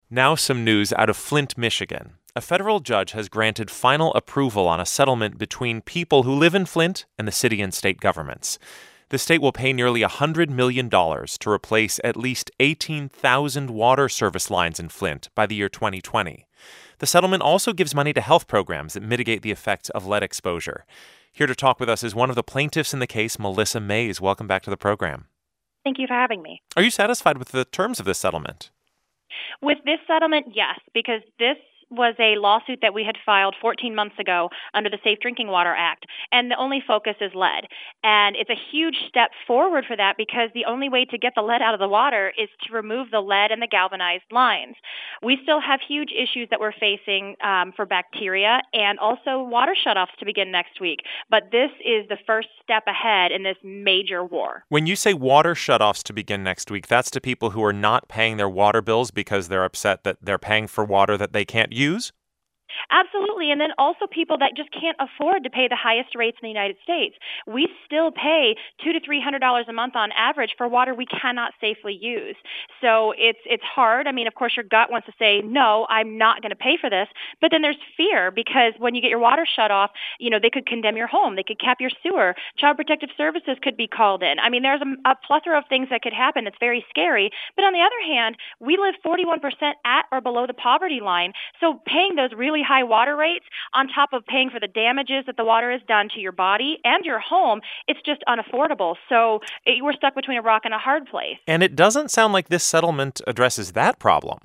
Now some news out of Flint, Michigan. A federal judge has granted final approval on a settlement between people who live in Flint and the city and state governments. The state will pay nearly $100 million to replace at least 18,000 water service lines in Flint by the year 2020. The settlement also gives money to health programs that mitigate the effects of lead exposure. Here to talk with us is one of the plaintiffs in the case, Melissa Mays. Welcome back to the program. Thank you for having me. Are you satisfied with the terms of this settlement? With this settlement, yes, because this was a lawsuit that we had filed 14 months ago under the Safe Drinking Water Act, and the only focus is lead. And it's a huge step forward for that because the only way to get the lead out of the water is to remove the lead and the galvanized lines. We still have huge issues that we're facing for bacteria and also water shutoffs to begin next week. But this is the first step ahead in this major war. When you say water shutoffs to begin next week, that's to people who are not paying their water bills because they're upset that they're paying for water that they can't use? Absolutely. And then also people that just can't afford to pay the highest rates in the United States. We still pay $200 to $300 a month on average for water we cannot safely use. So it's hard. I mean, of course, your gut wants to say, no, I'm not going to pay for this. But then there's fear because when you get your water shut off, they could condemn your home. They could cap your sewer. Child Protective Services could be called in. I mean, there's a plethora of things that could happen. It's very scary. But on the other hand, we live 41% at or below the poverty line. So paying those really high water rates on top of paying for the damages that the water has done to your body and your home, it's just unaffordable. So we're stuck between a rock and a hard place. And it doesn't sound like this settlement addresses that problem.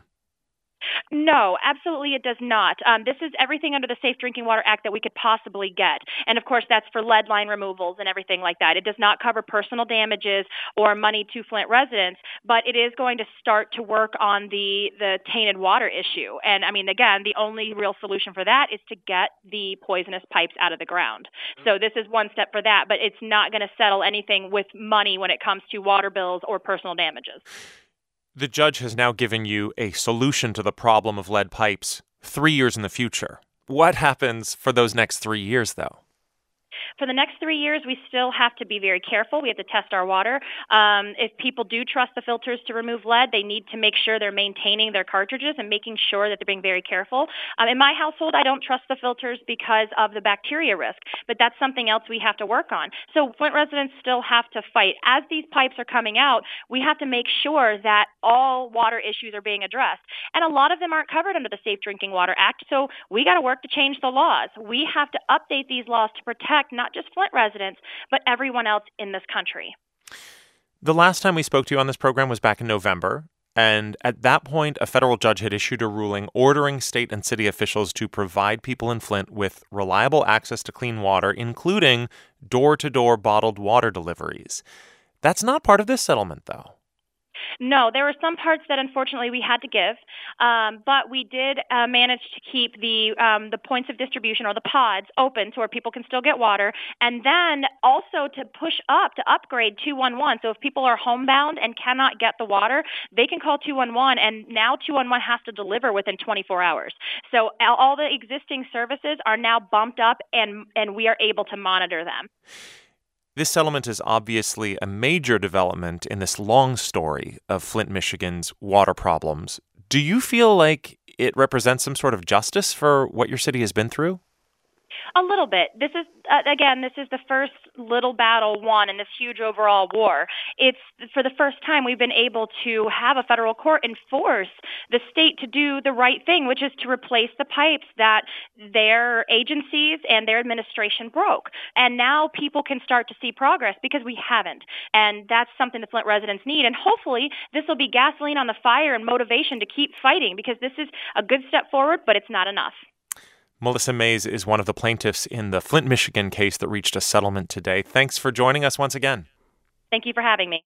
No, absolutely it does not. This is everything under the Safe Drinking Water Act that we could possibly get. And of course, that's for lead line removals and everything like that. It does not cover personal damages or money to Flint residents, but it is going to start to work on the tainted water issue. And I mean, again, the only real solution for that is to get the poisonous pipes out of the ground. So this is one step for that, but it's not going to settle anything with money when it comes to water bills or personal damages. The judge has now given you a solution to the problem of lead pipes 3 years in the future. What happens for those next 3 years, though? For the next 3 years, we still have to be very careful. We have to test our water. If people do trust the filters to remove lead, they need to make sure they're maintaining their cartridges and making sure that they're being very careful. In my household, I don't trust the filters because of the bacteria risk, but that's something else we have to work on. So Flint residents still have to fight. As these pipes are coming out, we have to make sure that all water issues are being addressed. And a lot of them aren't covered under the Safe Drinking Water Act, so we got to work to change the laws. We have to update these laws to protect not just Flint residents, but everyone else in this country. The last time we spoke to you on this program was back in November, and at that point, a federal judge had issued a ruling ordering state and city officials to provide people in Flint with reliable access to clean water, including door-to-door bottled water deliveries. That's not part of this settlement, though. No, there were some parts that unfortunately we had to give, but we did manage to keep the points of distribution or the pods open so where people can still get water, and then also to push up to upgrade 211. So if people are homebound and cannot get the water, they can call 211, and now 211 has to deliver within 24 hours. So all the existing services are now bumped up, and we are able to monitor them. This settlement is obviously a major development in this long story of Flint, Michigan's water problems. Do you feel like it represents some sort of justice for what your city has been through? A little bit. This is, this is the first little battle won in this huge overall war. It's for the first time we've been able to have a federal court enforce the state to do the right thing, which is to replace the pipes that their agencies and their administration broke. And now people can start to see progress because we haven't. And that's something the Flint residents need. And hopefully this will be gasoline on the fire and motivation to keep fighting because this is a good step forward, but it's not enough. Melissa Mays is one of the plaintiffs in the Flint, Michigan case that reached a settlement today. Thanks for joining us once again. Thank you for having me.